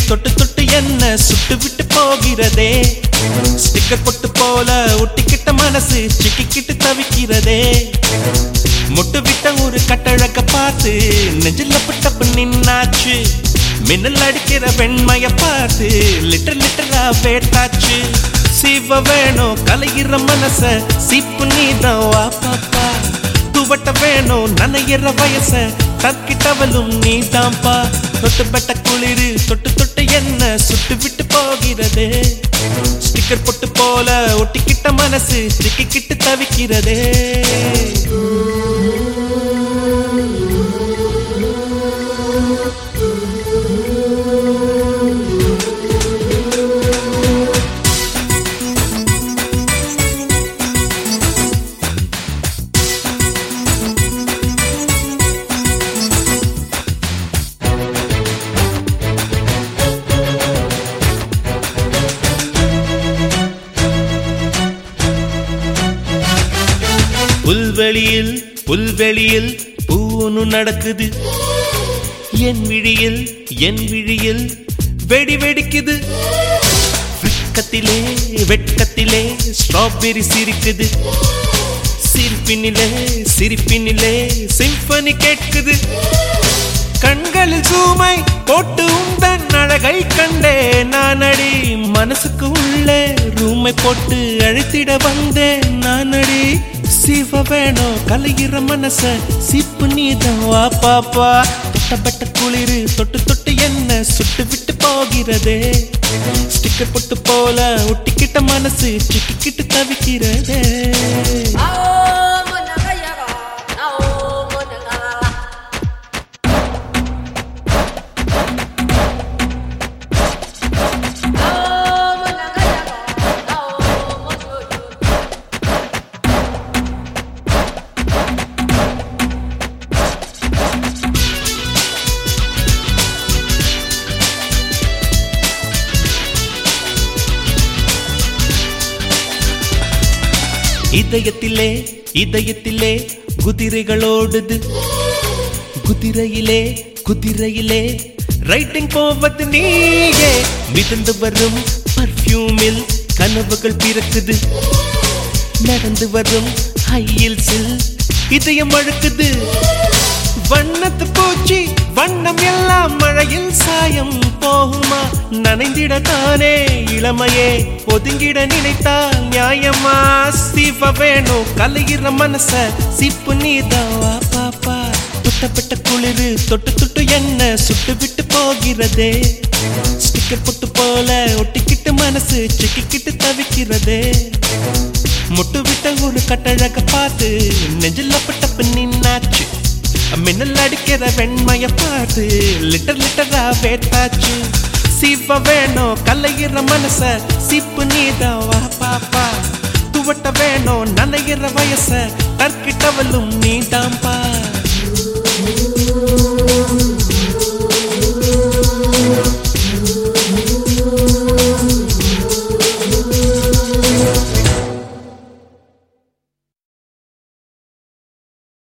தொட்டு தொட்டு என்ன சுட்டு விட்டு போகிறதே. ஸ்டிக்கர் பொட்டு போல ஒட்டிக்கிட்ட மனசு சிக்கிக்கிட்டு தவிக்கிறதே. முட்டு விட்ட ஒரு கட்டழக பார்த்து நெஞ்சில புட்டப்பு நின்னாச்சு. மின்னல் அடிக்கிற வெண்மைய பார்த்து லிட்டர் லிட்டரா வேட்டாச்சு. சிவ வேணும் கலையிற மனச சிப்பு நீதான் வா பாப்பா. துவட்ட வேணும் நனையிற வயச தக்கிட்டவளும் நீதான்பா. தொட்டு பெட்ட குளிரு தொட்டு தொட்டு என்ன சுட்டு விட்டு போகிறதே. ஸ்டிக்கர் பொட்டு போல ஒட்டிக்கிட்ட மனசு சிக்கிக்கிட்டு தவிக்கிறதே. புல்வெளியில் புல்வெளியில் பூனு நடக்குது. என் விழியில் வெடி வெடிக்குது. வெட்கத்திலே வெட்கத்திலே ஸ்ட்ராபெரி சிரிக்குது. சிரிப்பினிலே சிம்பனி கேட்குது. கண்களில் சூமை போட்டு உந்தன் அழகை கண்டே நானடி. மனசுக்கு உள்ளே ரூமை போட்டு அழைத்திட வந்தேன் நானடி. சிவ வேணும் கலையிற மனச சிப்பு நீதான் வா பாப்பா. தொட்டப்பட்ட குளிரு தொட்டு தொட்டு என்ன சுட்டு விட்டு போகிறதே. ஸ்டிக்கர் பொட்டு போல ஒட்டிக்கிட்ட மனசு சிக்கிக்கிட்டு தவிக்கிறதே. இதயத்திலே இதயத்திலே குதிரைகள் ஓடுது. குதிரையிலே ரைட்டிங் போவது நீயே. மிதந்து வரும் பர்ஃப்யூமில் கனவுகள் பிறக்குது. நடந்து வரும் ஹையில்ஸில் இதயம் அழுக்குது. வண்ணத்து பூச்சி வண்ணம் எல்லாம் மழையில் சாயம் போகுமா. நனைந்திட தானே இளமையே ஒதுங்கிட நினைத்தால் நியாயமா. சிவ வேணும் கலையிற மனச சிப்பு நீதான் வா பாப்பா. தொட்டப்பட்ட குளிரு தொட்டு தொட்டு என்ன சுட்டு விட்டு போகிறதே. ஸ்டிக்கர் பொட்டு போல ஒட்டிக்கிட்டு மனசு சிக்கிக்கிட்டு தவிக்கிறதே. முட்டு விட்ட ஒரு கட்டழக பார்த்து நெஞ்சில பட்டப்பு நின்னாச்சு. மின்னல் அடிக்கிற வெண்மைய பார்த்து லிட்டர் லிட்டரா வேட்டாச்சு. சிவ வேணும் கலையிற மனச சிப்பு நீதான் வா பாப்பா. துவட்ட வேணும் நனையிற வயச தற்கிட்டவளும் நீதான்பா.